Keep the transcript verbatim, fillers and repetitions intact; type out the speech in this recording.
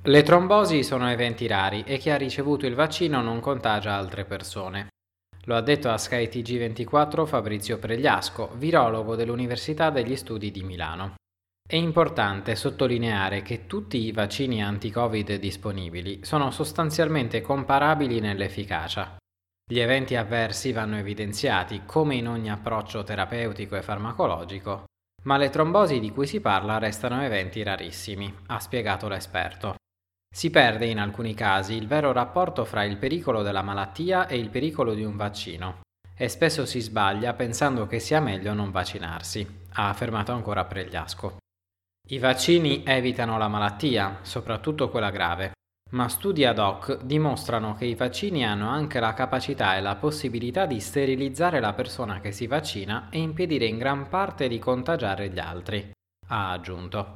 Le trombosi sono eventi rari e chi ha ricevuto il vaccino non contagia altre persone. Lo ha detto a Sky T G ventiquattro Fabrizio Pregliasco, virologo dell'Università degli Studi di Milano. È importante sottolineare che tutti i vaccini anti-Covid disponibili sono sostanzialmente comparabili nell'efficacia. Gli eventi avversi vanno evidenziati come in ogni approccio terapeutico e farmacologico, ma le trombosi di cui si parla restano eventi rarissimi, ha spiegato l'esperto. Si perde in alcuni casi il vero rapporto fra il pericolo della malattia e il pericolo di un vaccino e spesso si sbaglia pensando che sia meglio non vaccinarsi, ha affermato ancora Pregliasco. I vaccini evitano la malattia, soprattutto quella grave, ma studi ad hoc dimostrano che i vaccini hanno anche la capacità e la possibilità di sterilizzare la persona che si vaccina e impedire in gran parte di contagiare gli altri, ha aggiunto.